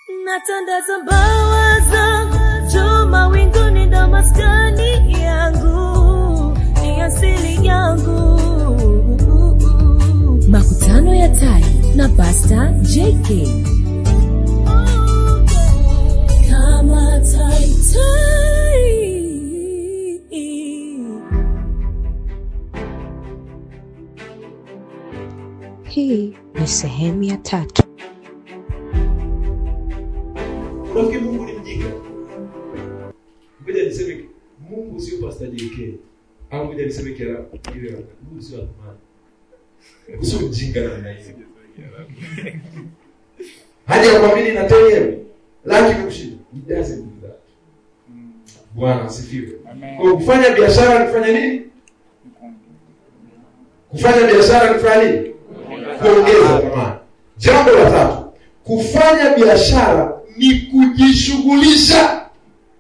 Natandaza mbawa zangu juu mawinguni, ndo maskani yangu, ni asili yangu. Makutano ya Tai na Pastor JK. Kama Tai Tai. Hii ni sehemu ya 3. Unafikiri Mungu ni mjinga? Ngoja niseme Mungu sio Pastor JK. Au ngoja niseme kila ile Mungu sio Athmani. Sio mjinga na hiyo. Haja ya kuamini na tayari. Lakini kushinda. Mjaze Mungu. Bwana asifiwe. Kwa kufanya biashara ni kufanya nini? Kufanya biashara ni kufanya nini? Kuongeza thamani. Jambo la 3. Kufanya biashara ni kujishughulisha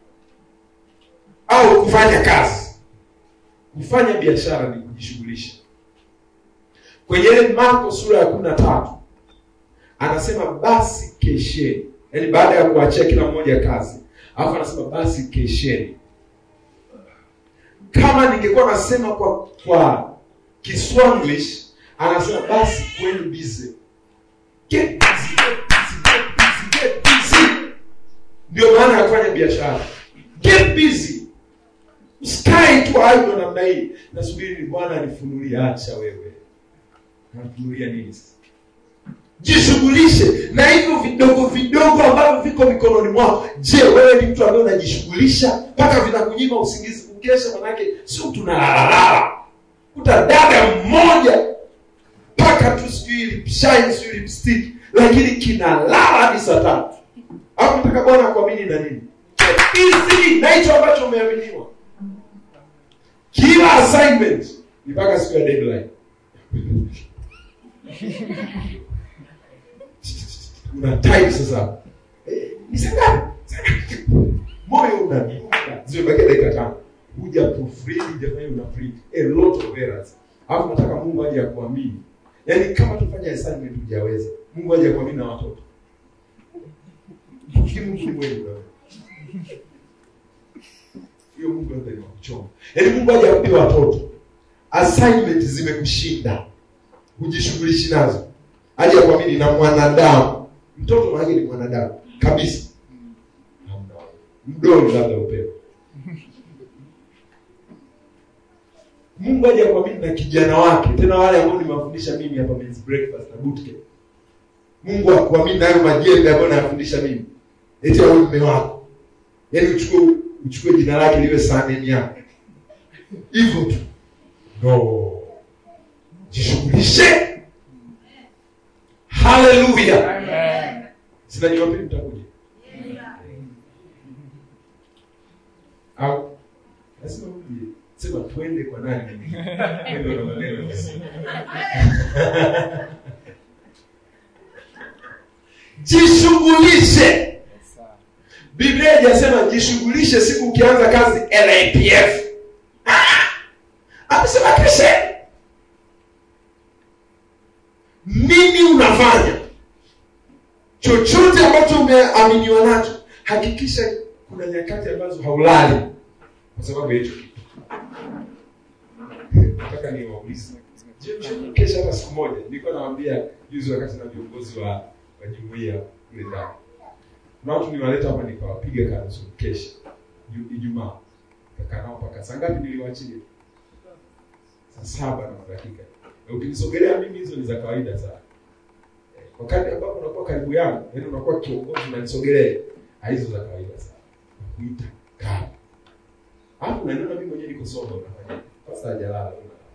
au kufanya kazi. Kufanya biashara ni kujishughulisha. Kwenye Marko sura ya 13 anasema basi kesheni. Yaani baada ya kuachia kila mmoja kazi, alafu anasema basi kesheni. Kama ningekuwa nasema kwa Kiswanglish, anasema basi kweni busy. Get busy, get busy, get busy, get busy. Ndio maana ya kufanya biashara. Get busy. Usikae tu hapo namna hii. Nasubiri Bwana anifunulie. Acha wewe. Anafunulia nini sasa? Jishughulishe na hivyo vidogo vidogo ambavyo viko mikononi mwako. Je, wewe ni mtu ambaye unajishughulisha mpaka vinakunyima usingizi kukesha? Manake sio tunalala. Dada mmoja paka tu sijui shine sijui lipstick, lakini kinalala hadi saa 3. Hapo nataka Bwana kuamini na nini? Easy na hicho ambacho umeaminiwa. Kila assignment ni mpaka siku ya deadline. Una time sasa. Nisanga. Moyo unadunda. Zimebaki dakika 5. Huja proofread, hujafanya una print a lot of errors. Hapo nataka Mungu aje akuamini. Yaani kama tufanya assignment hujaweza, Mungu aje akuamini na watoto. Mungu ni mwema. Hiyo Mungu ndio anakuchoma. Yaani Mungu aje akupe watoto. Assignment zimekushinda. Hujishughulishi nazo. Aje akuamini na mwanadamu. Mtoto wake ni mwanadamu kabisa. Mdogo labda upepo. Mungu aje kuamini na kijana wake, tena wale ambao nimewafundisha mimi hapa men's breakfast na bootcamp. Mungu akuamini nayo majembe ambayo nayafundisha mimi. Eti wewe mume wako. Yaani uchukue jina lake liwe sahani yako. Hivyo tu. No. Jishughulishe. Hallelujah. Amen. Sina ni wapi mtakuja? Au lazima uje. Sema twende kwa nani? Ndio na maneno. Jishughulishe. Biblia inasema jishughulishe siku ukianza kazi LAPF. Amesema kesho. Nini unafanya? Chochote ambacho umeaminiwa nacho, hakikisha kuna nyakati ambazo haulali kwa sababu hicho kitu. Nataka niwaulize. Je, kesha hata siku moja? Nilikuwa nawaambia juzi wakati na viongozi wa jumuiya kule ndani. Na watu niwaleta hapa nikawapiga kanzu kesha. Ijumaa. Kakanao mpaka saa ngapi niliwaachia? Saa 7:00. Ukinisogelea mimi hizo ni za kawaida sana. Wakati ambapo unakuwa karibu yangu, yaani unakuwa kiongozi na nisogelee, hizo za kawaida sana. Nakuita kaa. Hapo unaniona mimi mwenyewe niko somo nafanya. Sasa hajalala.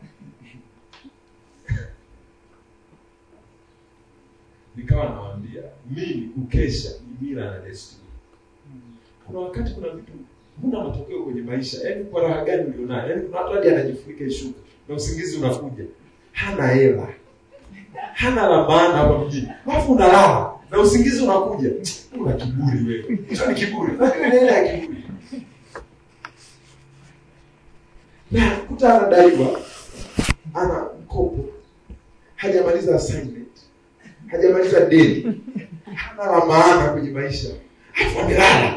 Nikawa nawaambia, mimi ukesha ni mila na desturi. Kuna wakati kuna vitu huna matokeo kwenye maisha. Yaani kwa raha gani ulionayo? Yaani kuna watu hadi anajifunika shuka na usingizi unakuja. Hana hela. Hana la maana hapa mjini. Alafu unalala na usingizi unakuja. Una kiburi wewe. Hicho ni kiburi. Lakini ni hela ya kiburi. Na kuta anadaiwa ana mkopo. Hajamaliza assignment. hajamaliza deni, hana la maana kwenye maisha, hapo amelala.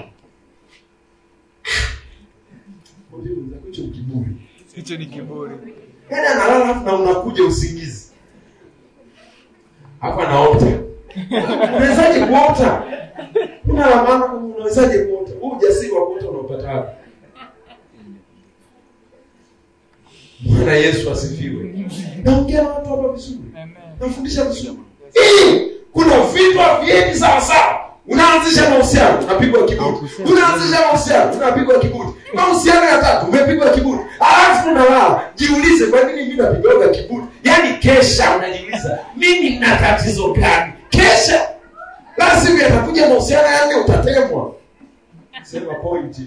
Hicho ni kiburi. Yaani analala hapo na unakuja usingizi. Hapa anaota. Unawezaje kuota? Una la maana, unawezaje kuota? Huu ujasiri wa kuota unaopata wapi? Bwana Yesu asifiwe. Naongea na watu hapa vizuri. Nafundisha vizuri. Kuna vitu vingi sawa sawa. Unaanzisha mahusiano, unapigwa kiburi. Unaanzisha mahusiano, unapigwa kiburi. Mahusiano ya tatu, umepigwa kiburi. Alafu unalala. Jiulize, kwa nini mimi napigwa kiburi? Yaani kesha unajiuliza, mimi nina tatizo gani? Kesha. Lazima yatakuja mahusiano yangu utatemwa. Sema point.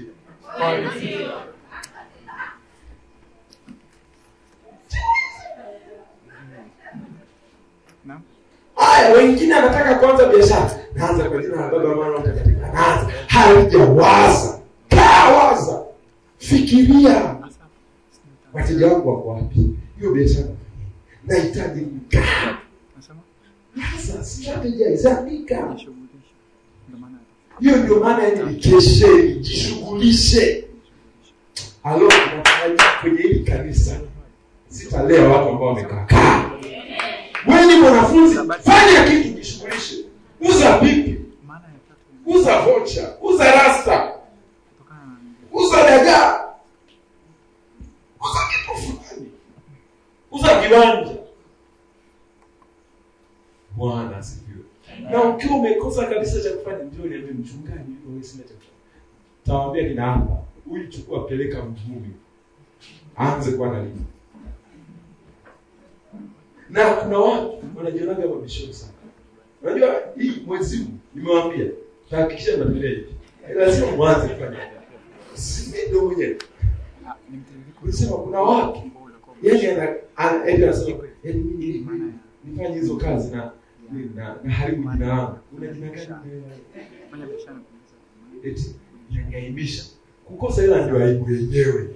Haya, wengine anataka kuanza biashara. Naanza kwa jina la Baba, Mwana na Mtakatifu. Naanza. Haujawaza. Kawaza. Fikiria. Wateja wangu wako wapi? Hiyo biashara. Nahitaji mkaa. Sasa strategy izandika. Hiyo ndio maana yani nikeshe, jishughulishe. Alo, tunafanya kwenye hili kanisa. Sitalea watu ambao wamekaa. Wewe ni mwanafunzi, fanya kitu, jishughulishe. Uza pipi. Uza vocha, uza rasta. Uza dagaa. Uza kitu fulani. Uza kiwanja. Bwana asifiwe. Na ukiwa umekosa kabisa cha kufanya, ndio niambie mchungaji, wewe sina cha kufanya. Tawaambia kina hapa, huyu chukua peleka Mvumi. Aanze kuwa na lini. Na kuna watu wanajionaga mabishop sana. Unajua hii mwezi huu nimewaambia, tahakikisha mnaendelea hivi. Lazima mwanze kufanya. Sisi ndio mwenyewe. Unasema kuna watu yani anasema yani mimi nifanye hizo kazi na haribu jina langu. Una jina gani? Fanya biashara. Eti yangaibisha. Kukosa hela ndio aibu yenyewe.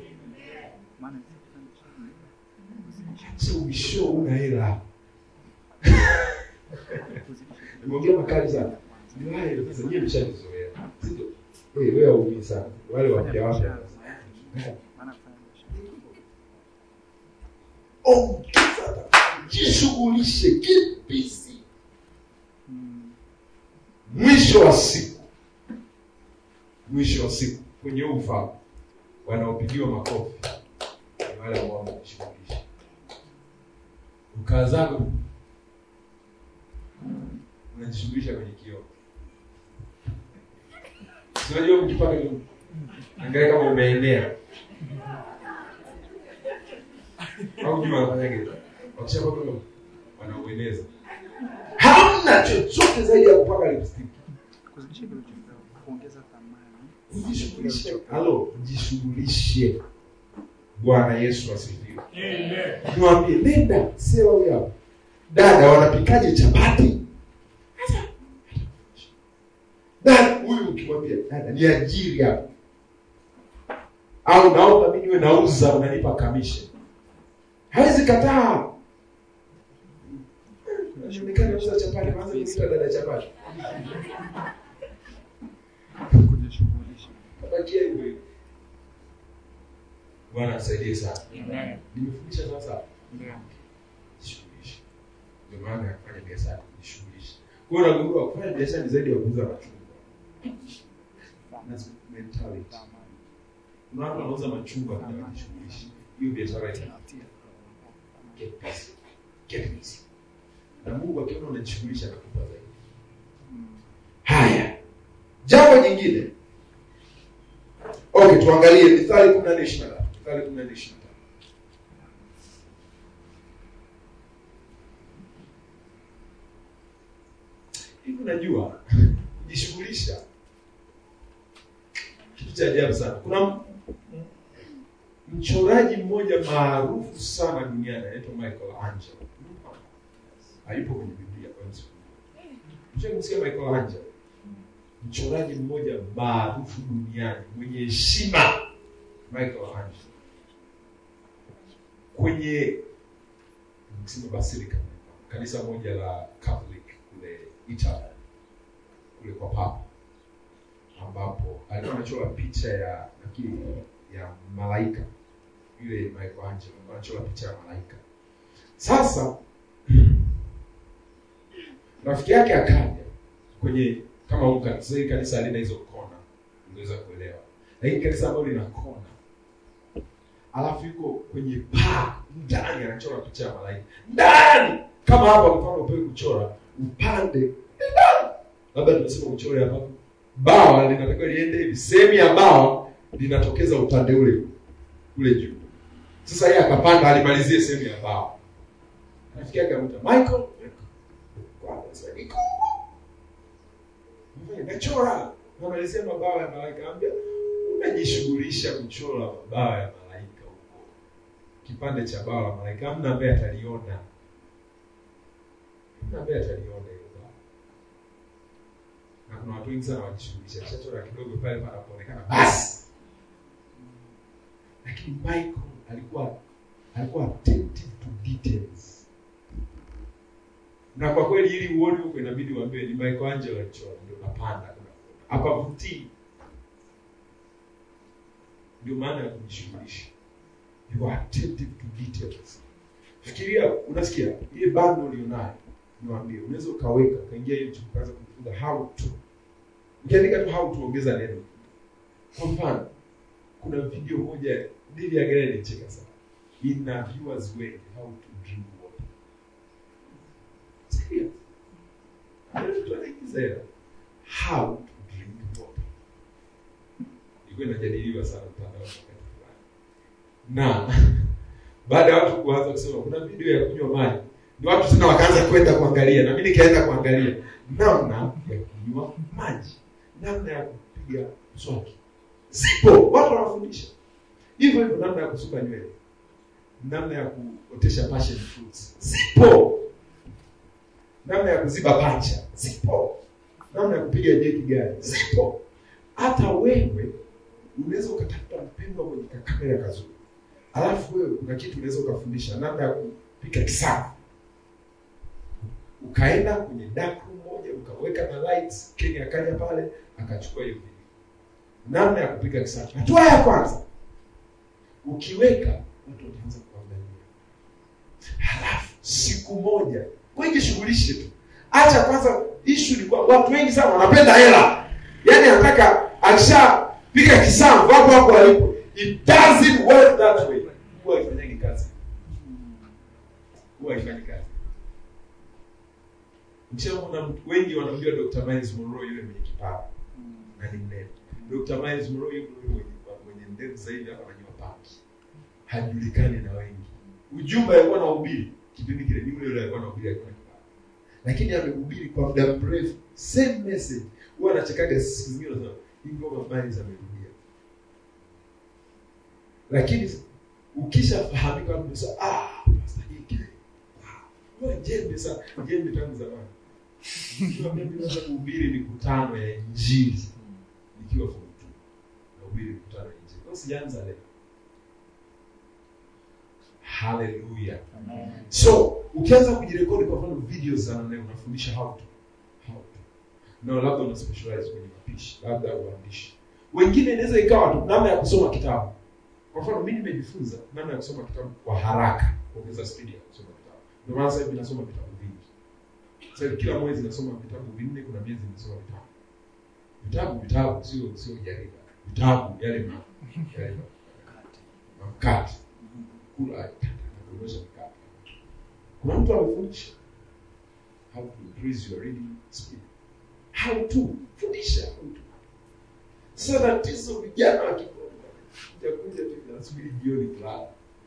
Sio ubisho una hela. Nimeongea makali sana. Ndio hayo sasa nyinyi mshajizoea. Sio? Wewe waumi sana. Wale wapya wapya. Ongeza, jishughulishe, kipisi. Mwisho wa siku kwenye ufahamu wanaopigiwa makofi wale ambao wamejishughulisha. Ukaa zako unajishughulisha kwenye kioo. Unajua ukipaka hiyo angalia kama umeenea. Au jua wanafanya kitu. Wakishapaka wanaueneza. Hamna chochote zaidi ya kupaka lipstick. Kuzidisha kitu kuongeza thamani. Jishughulishe. Halo, jishughulishe. Bwana Yesu asifiwe. Amen. Niwaambie nenda sema huyu hapa. Dada wanapikaje chapati? Dada huyu ukimwambia dada ni ajiri hapa. Au naomba mimi niwe nauza unanipa commission. Haizi kataa. Unashindikana nauza chapati, kwanza niita dada chapati. Kujishughulisha. Tabakia hivyo. Bwana asaidie sana. Amen. Nimefundisha sasa. Ndio. Jishughulishe. Ndio maana ya kufanya biashara, jishughulishe. Kwa hiyo unagundua kufanya biashara ni zaidi ya kuuza machungwa. That's mentality. Unaona unauza machungwa kwa kujishughulisha. Hiyo biashara itakutia. Get busy. Na Mungu akiona unajishughulisha atakupa zaidi. Haya. Jambo jingine. Okay, tuangalie Mithali 14:23. Mithali 14:23. Hivi unajua kujishughulisha kitu cha ajabu sana. Kuna mchoraji mmoja maarufu sana duniani anaitwa Michelangelo. Hayupo kwenye Biblia kwa nini? Mshaisikia Michelangelo? Mchoraji mmoja maarufu duniani mwenye heshima, Michelangelo. Kwenye msimu Basilica, kanisa moja la Catholic kule Italy kule kwa Papa, ambapo alikuwa anachora picha ya malaika. Yule Michelangelo anachora picha ya malaika. Sasa rafiki yake akaja kwenye kama kanisa lina hizo kona, unaweza kuelewa. Lakini kanisa ambalo lina kona, alafu yuko kwenye paa ndani anachora picha ya malaika. Ndani kama hapa mfano upewe kuchora upande ndani. Labda tunasema uchore hapa. Bawa linatakiwa liende hivi. Sehemu ya bawa linatokeza upande ule juu. Sasa yeye akapanda alimalizie sehemu ya bawa. Rafiki yake akamwita Michael. Kwanza niko. Nachora. Namalizia mabawa ya malaika. Anambia unajishughulisha kuchora mabawa ya malaika huko. Kipande cha bawa la malaika hamna ambaye ataliona. Hamna ambaye ataliona hiyo bawa. Na kuna watu wengi sana wajishughulisha chachora kidogo pale panapoonekana basi. Lakini Michael alikuwa attentive to details. Na kwa kweli ili uone huko inabidi uambie ni Michelangelo alichora, ndio napanda hapa vuti. Ndio maana ya kujishughulisha. You are attentive to details. Fikiria, unasikia ile bando ulionayo, niwaambie unaweza ukaweka ukaingia YouTube ukaanza kujifunza how to. Ukiandika tu how to ongeza neno. Kwa mfano, kuna video moja ndivyo ya gari nicheka sana. Ina viewers wengi how to drink water. Serious. How to drink water. Ilikuwa inajadiliwa sana mtandao wakati fulani. Na baada ya watu kuanza kusema kuna video ya kunywa maji, ni watu tena wakaanza kwenda kuangalia, na mimi nikaenda kuangalia namna ya kunywa maji, namna ya kupiga mswaki. Sipo, watu wanafundisha. Hivyo namna ya kusuka nywele, namna ya kuotesha passion fruits. Sipo. Namna ya kuziba pacha. Sipo. Namna ya kupiga jeki gari. Sipo. Hata wewe unaweza ukatafuta mpendwa kwenye kamera kazuri. Alafu wewe kuna kitu unaweza ukafundisha namna ya kupika kisafu. Ukaenda kwenye dark room moja ukaweka na lights, Kenya akaja pale akachukua hiyo video. Namna ya kupika kisafu. Hatua ya kwanza. Ukiweka watu wataanza kuangalia. Halafu siku moja wengi shughulishe tu. Acha kwanza issue ni kwa watu wengi sana wanapenda hela. Yaani anataka akishapiga kisafu hapo alipo. It doesn't work that way. Huwa haifanyi kazi. Huwa haifanyi kazi. Mchana wengi wanamjua Dr. Miles Monroe yule mwenye kipawa. Na ni mnene. Dr. Miles Monroe yule mwenye ndevu zaidi hapa anajua paki. Hajulikani na wengi. Ujumbe alikuwa anahubiri kipindi kile, ni yule alikuwa anahubiri alikuwa kipawa. Lakini amehubiri kwa muda mrefu same message. Huwa anachekaga siku zingine sana. Hii ngoma Miles amerudia. Lakini ukishafahamika mtu sasa pastor hiki. Wewe jembe sasa, jembe tangu zamani. Ndio mimi naweza kuhubiri mikutano ya injili nikiwa form 2. Nahubiri mikutano ya injili. Usianza leo. Hallelujah. Amen. So, ukianza kujirekodi kwa mfano videos za leo unafundisha how to. Na labda una specialize kwenye mapishi, labda uandishi. Wengine inaweza ikawa tu namna ya kusoma kitabu. Kwa mfano mimi nimejifunza namna ya kusoma kitabu kwa haraka, kuongeza speed ya kusoma kitabu. Ndio maana sasa hivi nasoma vitabu vingi. Sasa kila mwezi nasoma vitabu 4, kuna miezi nasoma vitabu. Vitabu sio jarida. Vitabu yale mkate. Kula kuonyesha mkate. Kuna mtu anafundisha how to increase your reading speed. How to fundisha mtu. So that hizo vijana wakikuja tu nasubiri jioni kulala.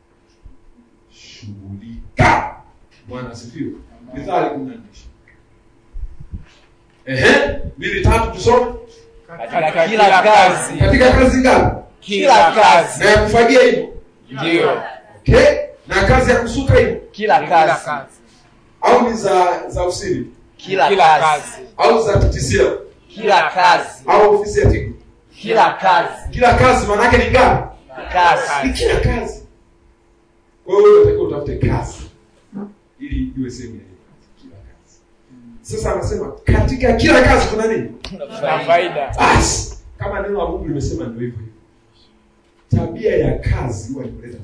Shughulika. Bwana asifiwe. Mithali 14. Mbili tatu tusome. Katika kila kazi. Katika kazi gani? Kila kazi. Na ya kufagia hivyo? Ndio. Okay? Na kazi ya kusuka hivyo? Kila kazi. Au ni za usiri? Kila kazi. Au za TTCL? Kila kazi. Au ofisi ya Tigo? Kila kazi. Kila kazi maana yake ni gani? Kazi. Ni kila kazi. Kwa hiyo unatakiwa utafute kazi ili iwe sehemu ya kila kazi. Sasa anasema katika kila kazi kuna nini? Na faida. Basi kama neno la Mungu limesema ndio hivyo. Tabia ya kazi huwa inaleta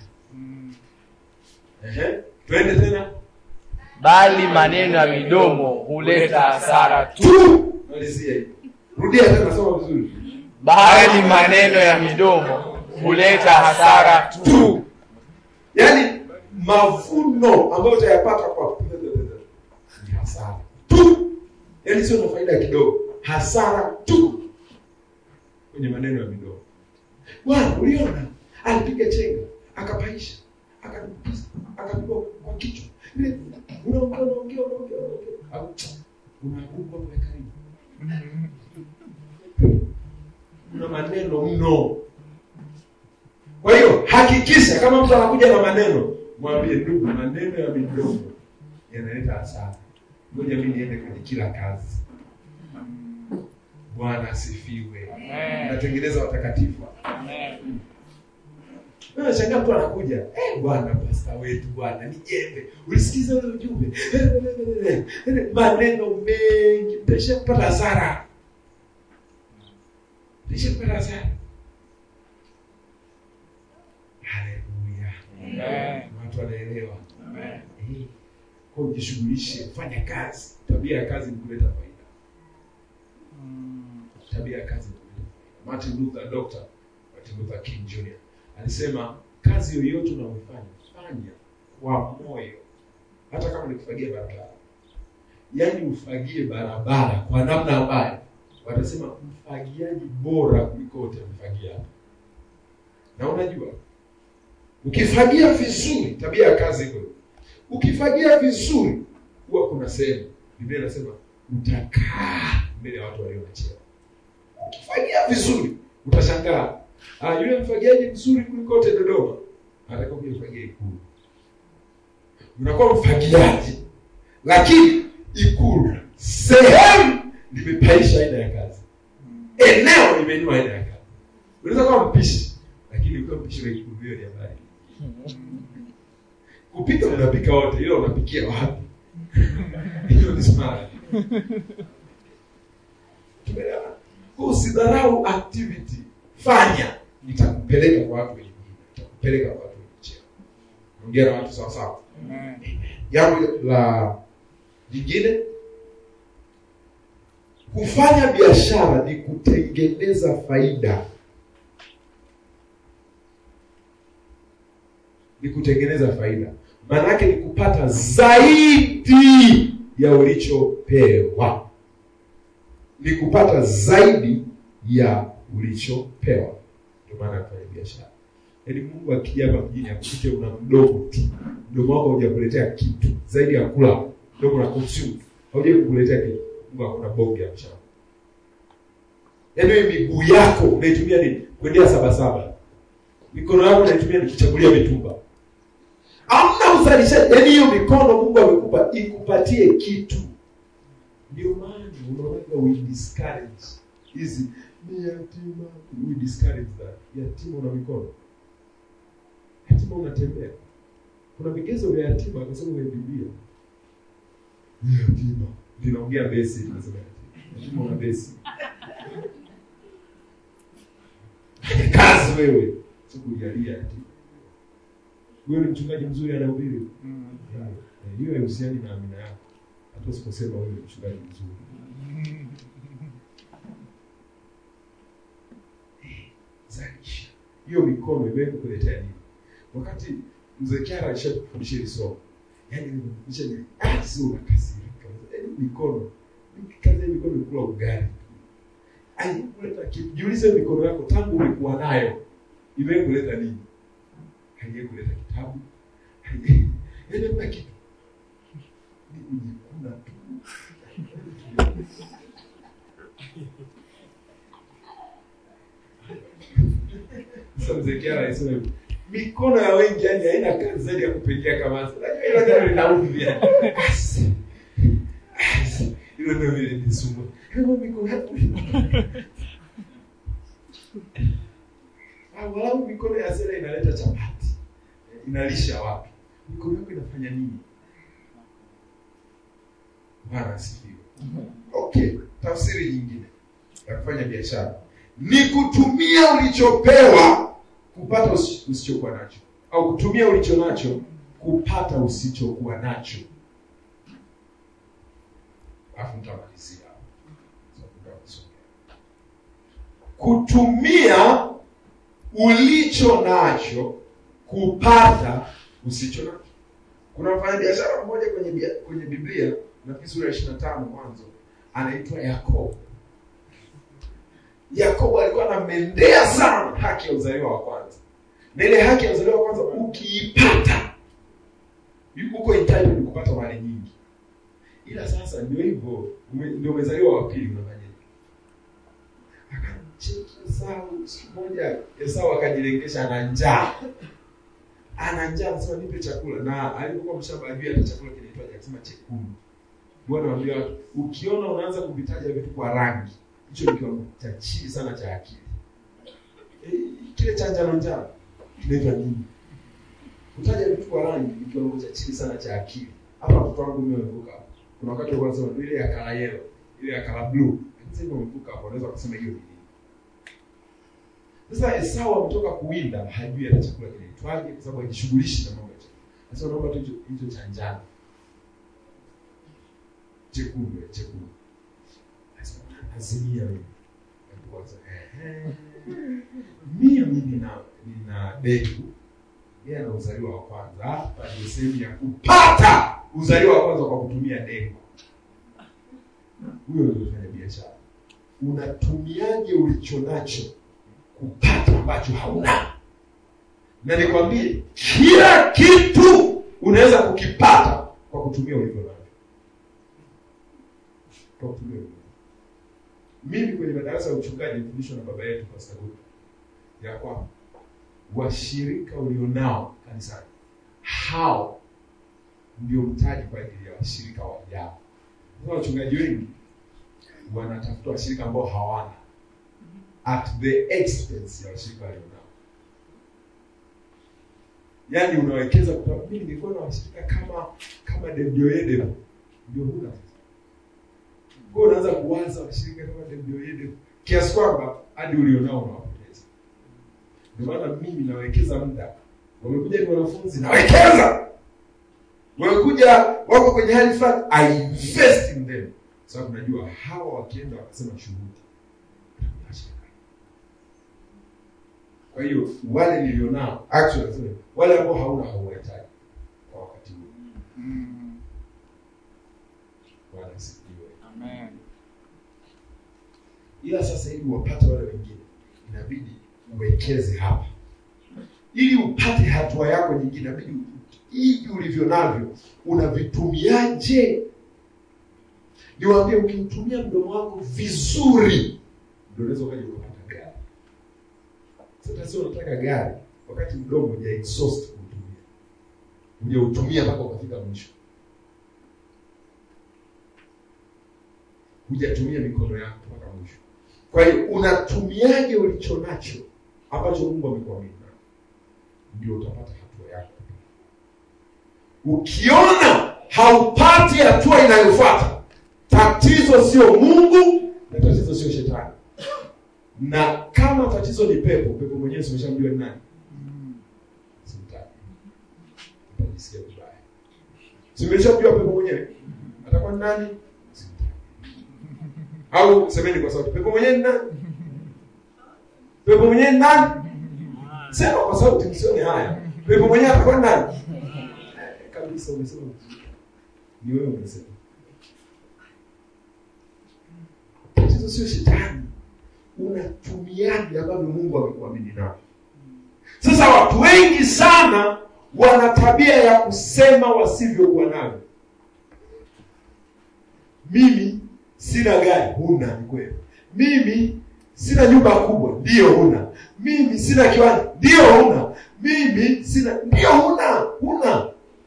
faida. Twende tena. Bali maneno ya midomo huleta hasara tu. Malizia hiyo. Rudia tena, soma vizuri. Bali maneno ya midomo huleta hasara tu. Yaani mavuno ambayo utayapata kwa ni hasara tu. Yaani sio na faida kidogo, hasara tu kwenye maneno ya midomo. Bwana, uliona alipiga chenga, akapaisha, akadumbukiza, akapigwa kwa kichwa. Ile unaongea unaanguka kwa karibu. Una maneno mno. Kwa hiyo hakikisha kama mtu anakuja na maneno, mwambie ndugu, maneno ya midomo yanaleta hasara. Ngoja mimi niende kwenye kila kazi. Bwana asifiwe. Natengeneza watakatifu. Amen. Wewe shangaa mtu anakuja, bwana pastor wetu bwana ni jembe. Ulisikiza ule ujumbe? Maneno mengi, utashapata hasara. Haleluya. Amen. Watu wanaelewa. Amen. Kwa ujishughulishe, fanya kazi. Tabia ya kazi ni kuleta faida. Tabia ya kazi ni kuleta faida. Martin Luther King Jr. alisema kazi yoyote unayofanya, fanya kwa moyo. Hata kama ni kufagia barabara. Yaani ufagie barabara kwa namna ambayo watasema mfagiaji bora kuliko wote amefagia. Na unajua ukifagia vizuri, tabia ya kazi iko. Ukifagia vizuri huwa kuna sehemu Biblia inasema utakaa mbele ya watu walio na cheo. Ukifagia vizuri utashangaa, yule mfagiaji mzuri kuliko wote Dodoma atakwambia ufagie Ikulu. Unakuwa mfagiaji lakini Ikulu sehemu limepaisha aina ya kazi. Eneo limeinua aina ya kazi. Unaweza kuwa mpishi lakini ukiwa mpishi wa Ikulu hiyo ni habari. Kupika unapika wote, hiyo unapikia wapi? Hiyo ni smart. Tumeelewana? Usidharau activity. Fanya, itakupeleka kwa watu wengine. Itakupeleka kwa watu wengine. Ongea na watu sawa sawa. Amen. Jambo la jingine, kufanya biashara ni kutengeneza faida. Ni kutengeneza faida. Maana yake ni kupata zaidi ya ulichopewa. Ni kupata zaidi ya ulichopewa. Ndio maana kufanya biashara. Yaani Mungu akija hapa mjini akukute una mdomo tu. Mdomo wako hujakuletea kitu zaidi ya kula. Mdomo na consume. Hauje kukuletea kitu. Mungu hakuna bonge ya mshahara. Yaani miguu yako unaitumia nini? Kwendea Sabasaba. Mikono yako unaitumia ni kuchagulia mitumba. Hamna uzalishaji. Yaani hiyo mikono Mungu amekupa ikupatie kitu. Ndio maana unaona we discourage hizi ni yatima. We discourage that. Yatima una mikono. Yatima unatembea. Kuna vigezo vya yatima kwa sababu ya Biblia. Yatima linaongea basi tunasema yatima una basi. Kazi wewe. Sikujalia yatima. Wewe ni mchungaji mzuri anahubiri. Hiyo haihusiani na amina yako. Hata usiposema wewe ni mchungaji mzuri. Zalisha. Hiyo mikono imewe kuletea nini? Wakati mzee Kiara alishafundisha hili somo. Yaani nimefundisha ni sio unakasirika. Yaani mikono. Kazi ya mikono ni kula ugali. Kuleta kitu. Jiulize mikono yako tangu ulikuwa nayo. Imewe kuleta nini? Haije kuleta kitabu. Yaani kuna kitu. Ni kujikuna tu. Sasa mzee Kiara alisema mikono ya wengi yani haina kazi zaidi ya kupigia kamasi. Unajua ile ndio linaudhi yani. Ile ndio vile nisumbua. Kama mikono yako. Walau mikono ya Sera inaleta chapati. Inalisha watu. Mikono yako inafanya nini? Bwana asifiwe. Okay, tafsiri nyingine ya kufanya biashara ni kutumia ulichopewa kupata usichokuwa nacho, au kutumia ulicho nacho kupata usichokuwa nacho. Afu nitamalizia kutumia ulicho nacho kupata usicho nacho. Kuna mfanyabiashara mmoja kwenye Biblia, na sura ya 25 mwanzo, anaitwa Yakobo. Yakobo alikuwa anamendea sana haki ya uzaliwa wa kwanza. Na ile haki ya uzaliwa wa kwanza ukiipata, uko entitled kupata mali nyingi. Ila sasa ndio hivyo, ndio umezaliwa wa pili, unafanya nini? Akacheki siku moja Esau akajilengesha na njaa. Ana njaa, anasema nipe chakula. Na alipokuwa mshamba ajui hata chakula kinaitwaje, akasema chekundu. Bwana anambia watu, ukiona unaanza kuvitaja vitu kwa rangi, hicho ni kiwango cha chini sana cha akili. Kile cha njano kinaitwa nini? Kutaja vitu kwa rangi ni kiwango cha chini sana cha akili. Hapa mtoto wangu umevuka. Kuna wakati wanasema ile ya kala yellow, ile ya kala blue. Sasa umevuka hapo, unaweza kusema hiyo ni nini? Sasa Esau ametoka kuwinda, hajui hata chakula kinaitwaje kwa sababu hajishughulishi na mambo ya chakula. Sasa naomba tu hicho cha njano. Chekundu. Sasa azimia wewe. Kwanza mimi nina begu. Yeye ana uzaliwa wa kwanza. Hapa ni sehemu ya kupata uzaliwa wa kwanza kwa kutumia dengo. Huyo ndio mfanya biashara. Unatumiaje ulicho nacho kupata ambacho hauna? Na nikwambie, kila kitu unaweza kukipata kwa kutumia ulivyo navyo. Kwa kutumia ulivyo. Mimi kwenye madarasa ya uchungaji nilifundishwa na baba yetu Pastor Good ya kwamba washirika ulionao kanisani, hao ndio mtaji kwa ajili ya washirika wajao. Kwa wachungaji wengi wanatafuta washirika ambao hawana, at the expense ya washirika walionao. Yaani unawekeza kwa mimi nilikuwa na washirika kama Debioyede, ndio huna. Kwa unaanza kuanza washirika kama Debioyede kiasi kwamba hadi ulionao unawapoteza. Ndio maana mimi nawekeza muda. Wamekuja ni wanafunzi, nawekeza. Wamekuja wako kwenye hali fulani, I invest in them. Sababu najua hawa wakienda wakasema shughuli. Kwa hiyo wale nilionao, actually wale ambao hauna hauhitaji kwa wakati huu. Bwana asifiwe. Amen. Ila sasa ili wapate wale wengine, inabidi uwekeze hapa. Ili upate hatua yako nyingine, inabidi hivi ulivyo navyo unavitumiaje? Niwaambie, ukitumia mdomo wako vizuri, ndio unaweza ukaje kupata gari. Sasa sio unataka gari wakati mdomo huja exhaust kutumia. Hujautumia mpaka ukafika mwisho. Hujatumia mikono yako mpaka mwisho. Kwa hiyo unatumiaje ulicho nacho ambacho Mungu amekuamini? Ndio utapata hatua yako. Ukiona haupati hatua inayofuata, tatizo sio Mungu na tatizo sio shetani. Na kama tatizo ni pepo mwenyewe umeshamjua ni nani? Shetani. Utajisikia vibaya. Umeshamjua pepo mwenyewe? Atakuwa nani? Au semeni kwa sauti, pepo mwenyewe ni nani? Pepo mwenyewe ni nani? Sema kwa sauti, msione haya. Pepo mwenyewe atakuwa nani? Kabisa umesema. Ni wewe umesema. Tatizo sio shetani. Unatumiaje ambavyo Mungu amekuamini nao? Sasa watu wengi sana wana tabia ya kusema wasivyokuwa navyo. Mimi sina gari, huna, ni kweli. Mimi sina nyumba kubwa, ndio huna. Mimi sina kiwanja, ndio huna. Mimi sina, ndio huna.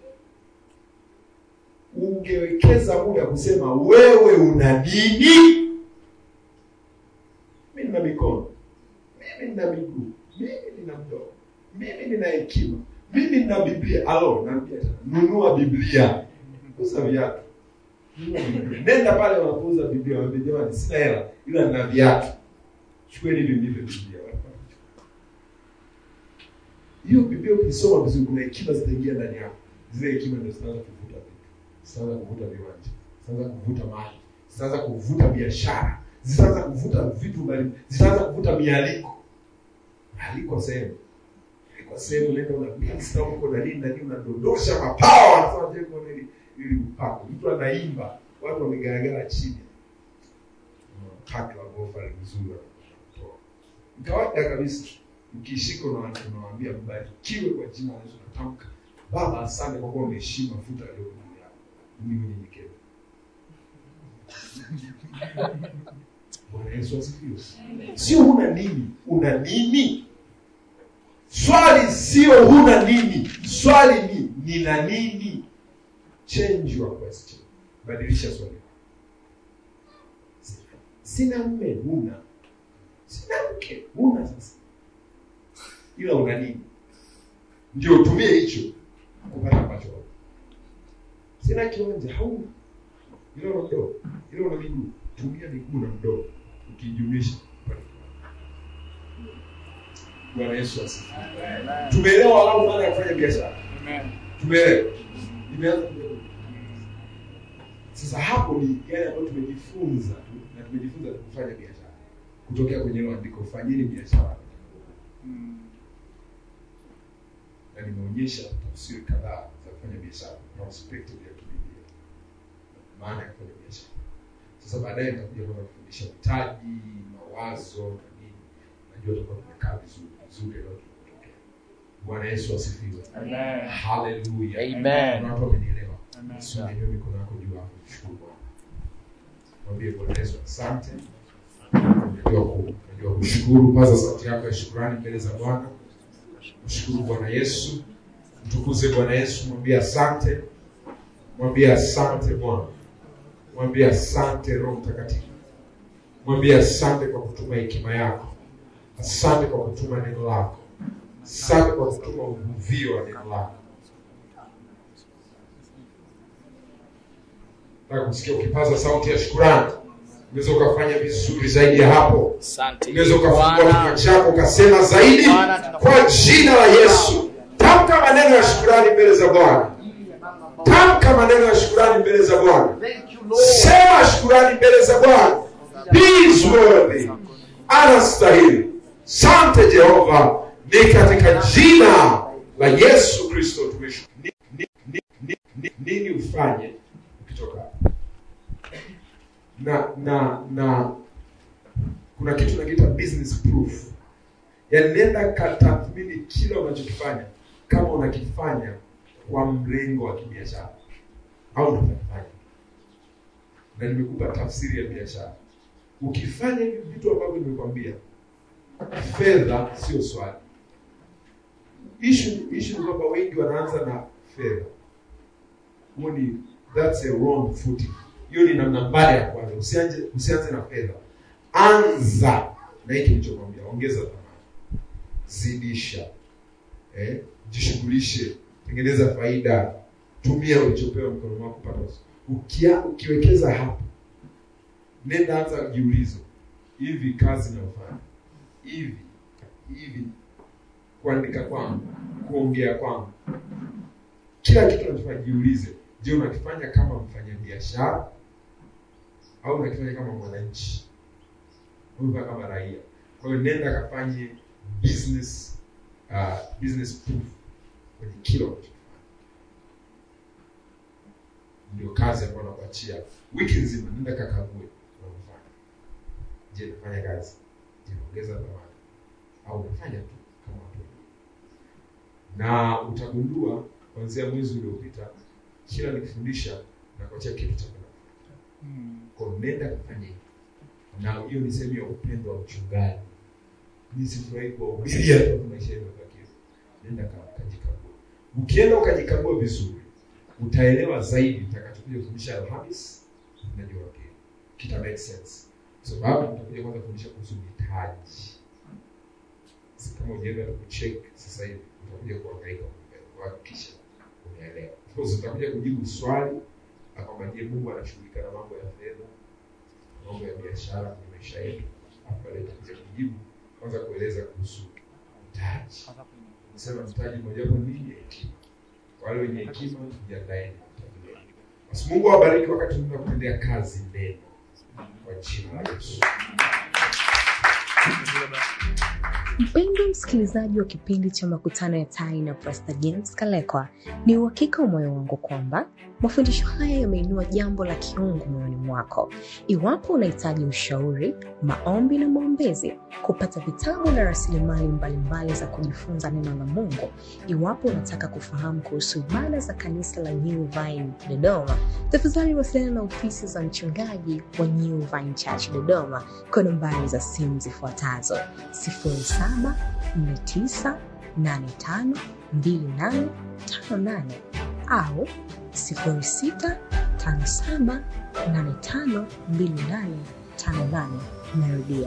Ungewekeza muda kusema wewe una nini? Mimi nina mikono, mimi nina miguu, mimi nina mdomo, mimi nina hekima, mimi nina Biblia. Narudia tena, nunua Biblia. Usa viatu. Nenda pale wanapouza Biblia, waambie jamani sina hela ila nina viatu. Chukueni hivi ndivyo Biblia. Hiyo Biblia ukisoma vizuri kuna hekima zitaingia ndani yako. Zile hekima ndio zitaanza kuvuta vitu. Zitaanza kuvuta viwanja. Zitaanza kuvuta mali. Zitaanza kuvuta biashara. Zitaanza kuvuta vitu mbali. Zitaanza kuvuta mialiko. Aliko sehemu. Kwa sehemu nenda una minister huko na nini unadondosha mapawa anasema je kwa nini ili upako. Mtu anaimba, watu wamegaragara chini. Paka la gofa mzuri. Kawaida kabisa. Ukishika unawaambia mbarikiwe kwa jina la Yesu natamka. Baba asante kwa kuwa umeheshimu mafuta yako juu yako. Mimi nyenyekevu. Bwana Yesu asifiwe. Sio huna nini, una nini? Swali sio huna nini. Swali ni nina nini? Change your question. Badilisha swali. Sina mume, huna. Sina mke, huna sasa. Ila una nini? Ndio utumie hicho kupata ambacho. Sina kiwanja, hauna. Ila una mdomo, ila una miguu. Tumia miguu na mdomo. Ukijumlisha. Bwana Yesu asifiwe. Tumeelewa au maana ya kufanya biashara? Amen. Tumeelewa. Nimeanza kuelewa. Sasa hapo ni yale ambayo tumejifunza na tumejifunza kufanya biashara. Kutokea kwenye ile andiko fanyeni biashara. Na nimeonyesha tafsiri kadhaa za kufanya biashara na perspective ya Biblia. Maana ya kufanya biashara. Sasa baadaye nitakuja kufundisha mtaji, mawazo na nini. Najua tutakuwa tumekaa vizuri leo tunatokea. Bwana Yesu asifiwe. Amen. Hallelujah. Amen. Watu wamenielewa. Amen. Sio ndio mikono yako juu hapo kushukuru Bwana. Mwambie Bwana Yesu asante. Najua kushukuru, paza sauti yako ya shukrani mbele za Bwana. Mshukuru Bwana Yesu. Mtukuze Bwana Yesu, mwambie asante. Mwambie asante Bwana. Mwambie asante Roho Mtakatifu. Mwambie asante kwa kutuma hekima yako. Asante kwa kutuma neno lako. Asante kwa kutuma uvuvio wa neno lako. Nataka kusikia ukipaza sauti ya shukrani. Unaweza ukafanya vizuri zaidi ya hapo. Asante. Unaweza ukafungua kinywa chako ukasema zaidi kwa jina la Yesu. Tamka maneno ya shukrani mbele za Bwana. Tamka maneno ya shukrani mbele za Bwana. Sema shukrani mbele za Bwana. He is worthy. Anastahili. Asante Jehova, ni katika jina la Yesu Kristo tumeshukuru. Nini ufanye ukitoka hapa? Na kuna kitu tunakiita business proof. Yaani nenda katathmini kila unachokifanya kama unakifanya kwa mrengo wa kibiashara au unafanya. Na nimekupa tafsiri ya biashara. Ukifanya hivi vitu ambavyo nimekwambia, fedha sio swali. Issue ni kwamba wengi wanaanza na fedha. That's a wrong footing. Hiyo ni namna mbaya ya kwanza. Usianze na fedha. Anza na hiki nilichokwambia. Ongeza thamani. Zidisha. Jishughulishe. Tengeneza faida. Tumia ulichopewa mkono wako kupata. Ukiwekeza hapo, nenda anza jiulizo. Hivi kazi ninayofanya. Hivi kuandika kwangu, kuongea kwangu. Kila kitu unachofanya jiulize. Je, unakifanya kama mfanyabiashara au unakifanya kama mwananchi? Au kama raia? Kwa hiyo nenda kafanye business proof kwenye kila kitu. Ndio kazi ambayo nakuachia. Wiki nzima nenda kakague unafanya. Je, nafanya kazi? Je, ongeza thamani? Au unafanya tu kama watu wengine? Na utagundua kuanzia mwezi uliopita kila nikifundisha na kuachia kitu cha kufanya. Kwa nenda kufanya hivyo. Na hiyo ni sehemu ya upendo wa mchungaji. Nisifurahi kwa ubiria tu maisha yako kwa nenda kajikagua. Ukienda ukajikagua vizuri, utaelewa zaidi nitakachokuja kufundisha Alhamisi na Jumapili. Kita make sense. Sababu nitakuja kwanza kufundisha kuhusu mitaji. Kama unaenda kucheck sasa hivi, utakuja kuangaika kuhakikisha unaelewa. Of course utakuja kujibu swali na kwamba je, Mungu anashughulika na mambo ya fedha, mambo ya biashara kwenye maisha yetu. Hapo leo tutakuja kujibu, kwanza kueleza kuhusu mtaji. Nasema mtaji moja wapo ni hekima. Wale wenye hekima tujiandae. Basi Mungu awabariki wakati tunapotendea kazi neno kwa jina la Yesu. Mpendwa msikilizaji wa kipindi cha Makutano ya Tai na Pastor James Kalekwa, ni uhakika wa moyo wangu kwamba mafundisho haya yameinua jambo la kiungu moyoni mwako. Iwapo unahitaji ushauri, maombi na maombezi, kupata vitabu na rasilimali mbalimbali za kujifunza neno la Mungu, iwapo unataka kufahamu kuhusu ibada za kanisa la New Vine Dodoma, tafadhali wasiliana na ofisi za mchungaji wa New Vine Church Dodoma kwa nambari za simu zifuatazo: 0749852858 au 0657852858. Narudia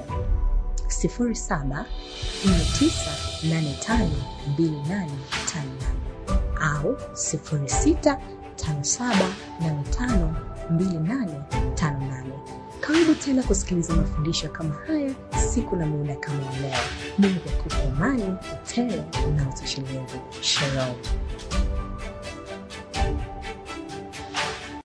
0749852858 au 0657852858. Karibu tena kusikiliza mafundisho kama haya siku na muda kama leo. Mungu akupe amani tele na utoshelevu. Shalom.